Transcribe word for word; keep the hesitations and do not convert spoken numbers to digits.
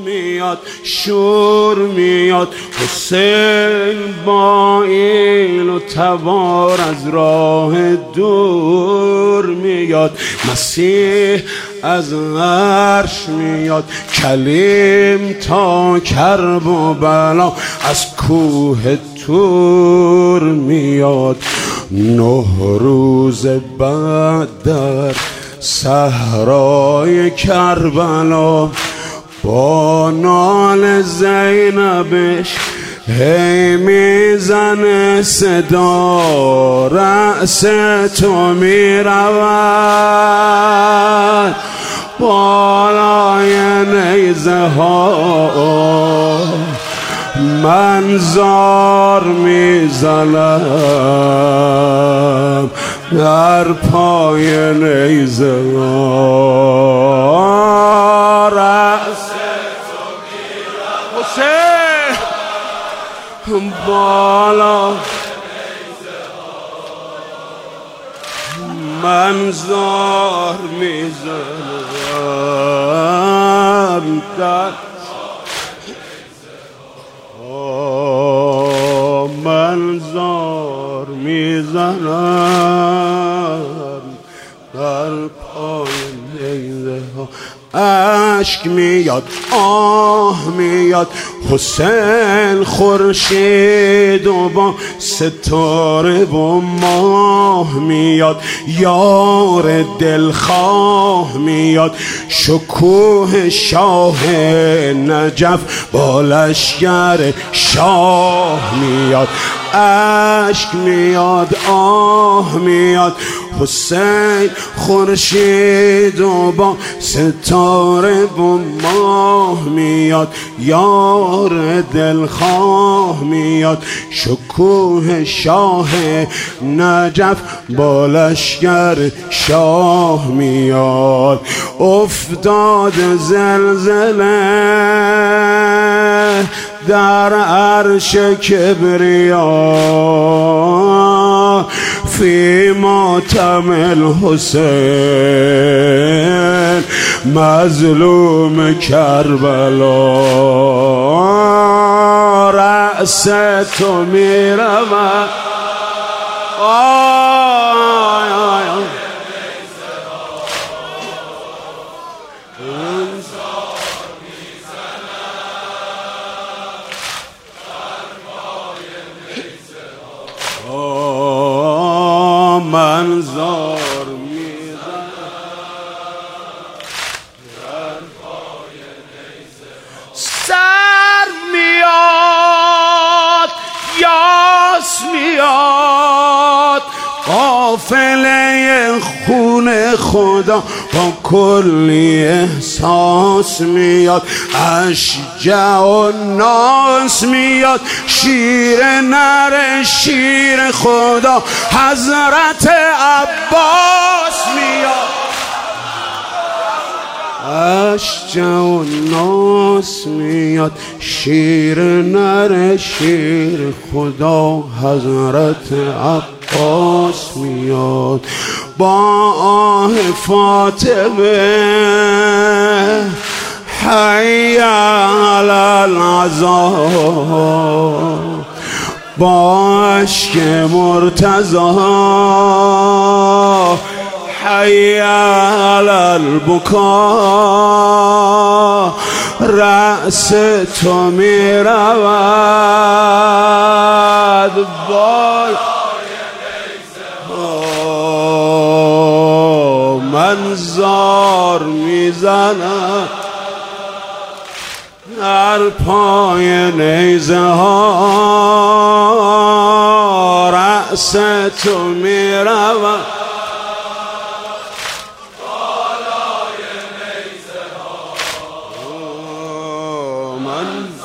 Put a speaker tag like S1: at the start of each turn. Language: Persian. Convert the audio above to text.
S1: میاد شور میاد حسین با ایل و تبار از راه دور میاد مسیح از عرش میاد کلیم تا کرب و بلا از کوه تور میاد نه روز بعد در صحرای کربلا با نال زینبش هی میزنه صدا رأس تو میرود بالای نیزه ها من زار میزنم در پای نیزه ها رأس تو میرود حسین بالا من زار میزنم در من زار میزنم در پای نیزه ها اشک میاد آه میاد حسین خورشید و با ستاره و ماه میاد یار دلخواه میاد شکوه شاه نجف با لشکر شاه میاد اشک میاد آه میاد حسین خورشید و با ستاره و ماه میاد یار دلخواه میاد شکوه شاه نجف با لشکر شاه میاد افتاد زلزله در عرش کبریا فی ماتم الحسین مظلوم کربلا رأس تو میرود من زار میزنم سر میاد یاس میاد قافله خون خدا با کلی احساس میاد اشجع و ناس میاد شیر نر شیر خدا حضرت عباس میاد اشجع و ناس میاد شیر نر شیر خدا حضرت عباس میاد با آه فاطمه حی علی العذاب با عشق مرتضی حی علی البکا رأس تو میرود بال من زار میزنم در پای نیزه ها رأس تو میرود بالای نیزه ها من